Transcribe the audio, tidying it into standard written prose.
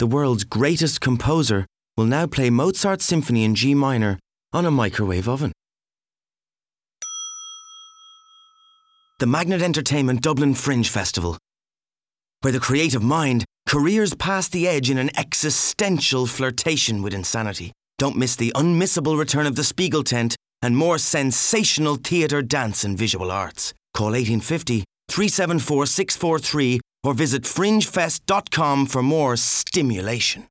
the world's greatest composer, will now play Mozart's Symphony in G minor on a microwave oven. The Magnet Entertainment Dublin Fringe Festival, where the creative mind careers past the edge in an existential flirtation with insanity. Don't miss the unmissable return of the Spiegel Tent and more sensational theatre, dance and visual arts. Call 1850 374 643 or visit fringefest.com for more stimulation.